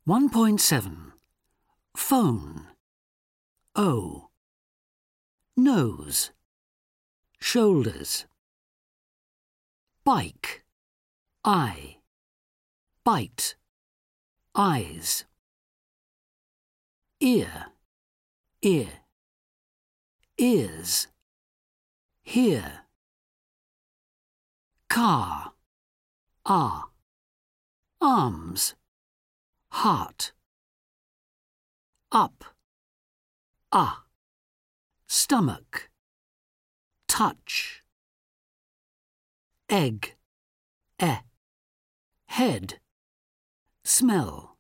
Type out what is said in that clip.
1.7. Phone. O. Nose. Shoulders. Bike. I. Bite. Eyes. Ear. Ear. Ears. Here. Car. Arms. Heart. Up. Stomach. Touch. Egg. Head. Smell.